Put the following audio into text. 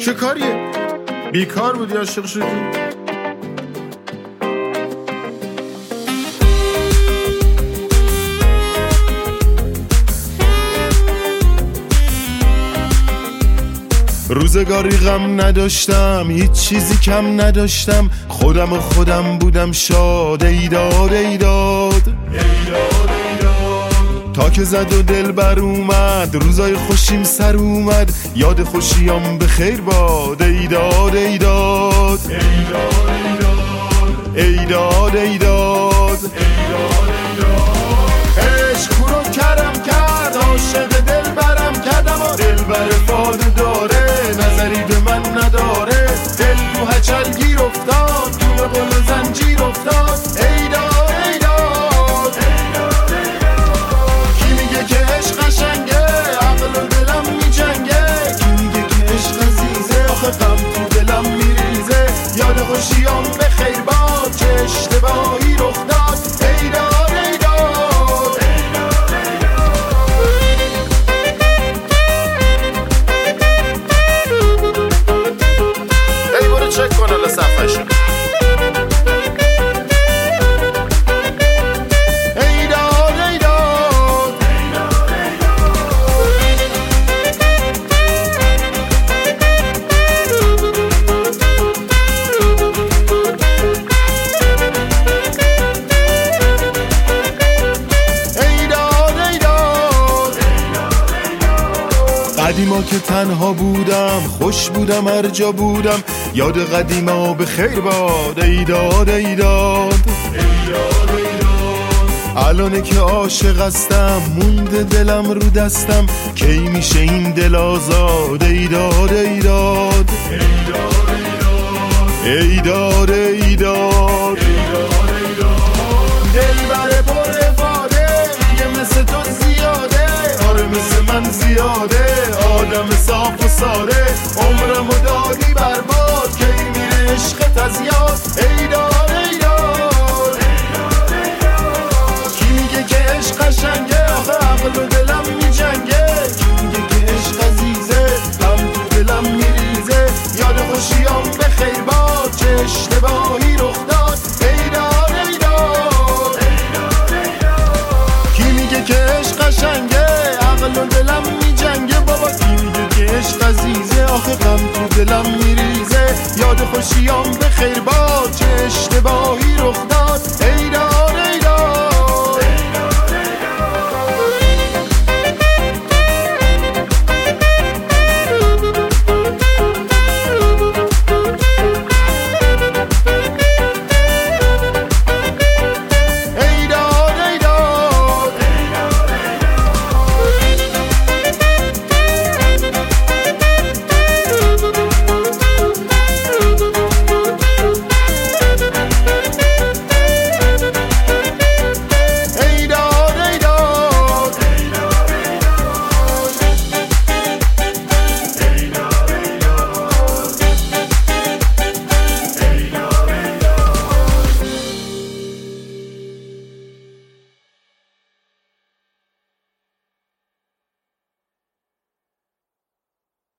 چه کاریه؟ بیکار بودی عاشق شدی؟ روزگاری غم نداشتم، هیچ چیزی کم نداشتم، خودم بودم شاد. ایداد ایداد تا که زد و دل بر اومد، روزای خوشیم سر اومد، یاد خوشیام به خیر باد. ایداد ایداد ایداد ایداد عشق رو کرم کرد، عاشق دل برم کردم و دل بر فاده داره، نظری به من نداره. دل تو هچل گیر افتاد، تو قل و زنجیر افتاد. ایداد ایداد کی میگه که عشق قشنگه، عقل و دلم میجنگه. کی میگه که عشق عزیزه، آخه غم تو دلم میریزه. یاد خوشیام به خیر باد، چه اشتباهی رخ داد. ایداد ایداد ای برو چک کن حالا صفحه‌شو. قدیما که تنها بودم، خوش بودم هر جا بودم، یاد قدیما به خیر باد. ایداد ایداد الانه که عاشق هستم، مونده دلم رو دستم، کی میشه این دل آزاد. ایداد ایداد ایداد ایداد دل بره پر افاده، یه مثل تو زیاده، آره مثل من زیاده. آدم صاف و ساده، عمرمو دادی برباد، کی میره عشقت از یاد. ایداد ایداد کی میگه که عشق قشنگه، آخه عقل و دلم میجنگه. کی میگه که عشق عزیزه، غم تو دلم میریزه. یاد خوشیام به خیر باد، چه اشتباهی رخ داد. ایداد ایداد کی میگه که عشق قشنگه، عقل و دلم میجنگه. بابا کی میگه که عشق عزیزه، آخه غم تو دلم میریزه. یاد خوشیام به خیر باد، چه اشتباهی رخ داد.